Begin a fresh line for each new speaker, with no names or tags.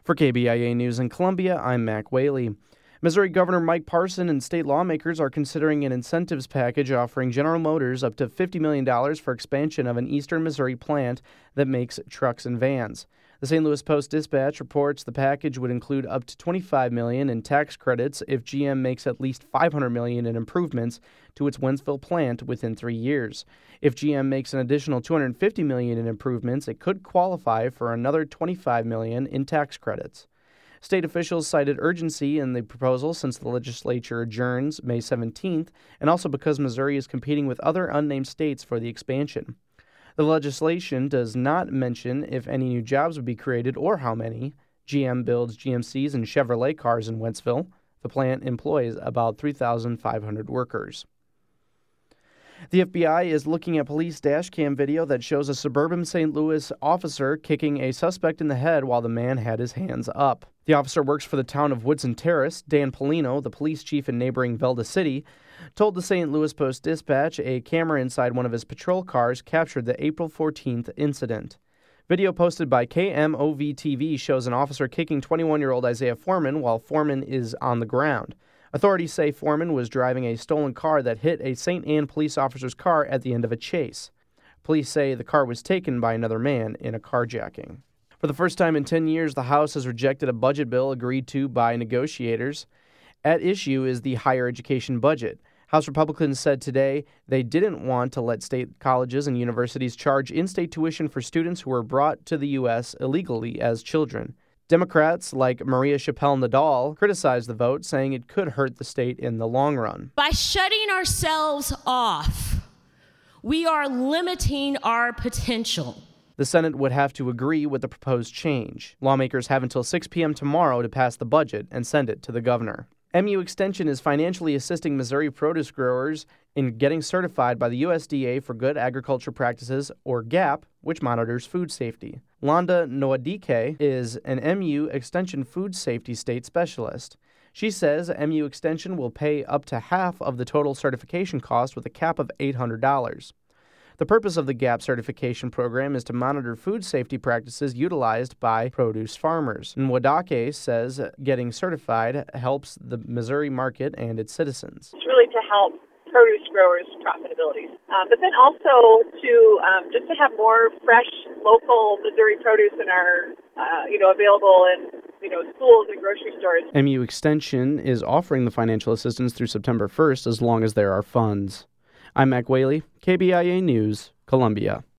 For KBIA News in Columbia, I'm Mac Whaley. Missouri Governor Mike Parson and state lawmakers are considering an incentives package offering General Motors up to $50 million for expansion of an eastern Missouri plant that makes trucks and vans. The St. Louis Post-Dispatch reports the package would include up to $25 million in tax credits if GM makes at least $500 million in improvements to its Wentzville plant within 3 years. If GM makes an additional $250 million in improvements, it could qualify for another $25 million in tax credits. State officials cited urgency in the proposal since the legislature adjourns May 17th, and also because Missouri is competing with other unnamed states for the expansion. The legislation does not mention if any new jobs would be created or how many. GM builds GMCs and Chevrolet cars in Wentzville. The plant employs about 3,500 workers. The FBI is looking at police dash cam video that shows a suburban St. Louis officer kicking a suspect in the head while the man had his hands up. The officer works for the town of Woodson Terrace. Dan Polino, the police chief in neighboring Velda City, told the St. Louis Post-Dispatch a camera inside one of his patrol cars captured the April 14th incident. Video posted by KMOV-TV shows an officer kicking 21-year-old Isaiah Foreman while Foreman is on the ground. Authorities say Foreman was driving a stolen car that hit a St. Anne police officer's car at the end of a chase. Police say the car was taken by another man in a carjacking. For the first time in 10 years, the House has rejected a budget bill agreed to by negotiators. At issue is the higher education budget. House Republicans said today they didn't want to let state colleges and universities charge in-state tuition for students who were brought to the U.S. illegally as children. Democrats like Maria Chappelle-Nadal criticized the vote, saying it could hurt the state in the long run.
By shutting ourselves off, we are limiting our potential.
The Senate would have to agree with the proposed change. Lawmakers have until 6 p.m. tomorrow to pass the budget and send it to the governor. MU Extension is financially assisting Missouri produce growers in getting certified by the USDA for Good Agriculture Practices, or GAP, which monitors food safety. Londa Noadike is an MU Extension food safety state specialist. She says MU Extension will pay up to half of the total certification cost with a cap of $800. The purpose of the GAP certification program is to monitor food safety practices utilized by produce farmers. Nwadake says getting certified helps the Missouri market and its citizens.
It's really to help produce growers' profitability, but then also to just to have more fresh, local Missouri produce in our, available in schools and grocery stores.
MU Extension is offering the financial assistance through September 1st as long as there are funds. I'm Mac Whaley, KBIA News, Columbia.